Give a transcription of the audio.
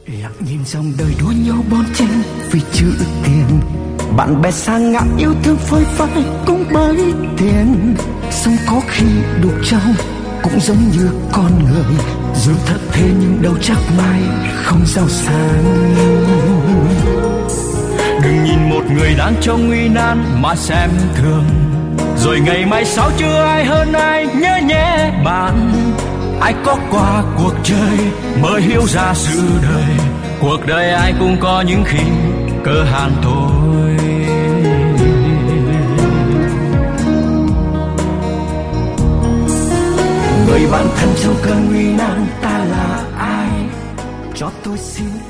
Lặng nhìn dòng đời đua nhau bon chen vì chữ tiền, bạn bè xa ngã yêu thương phôi phai cũng bởi tiền. Sống có khi đục trong cũng giống như con người, dù thật thế nhưng đâu chắc mai không giàu sang. Đừng nhìn một người đang trong nguy nan mà xem thường, rồi ngày mai sau chưa ai hơn ai, nhớ nhé bạn. Ai có qua cuộc chơi mới hiểu ra sự đời, cuộc đời ai cũng có những khi cơ hàn thôi. Người bạn thân trong cơn nguy nan ta là ai, cho tôi xin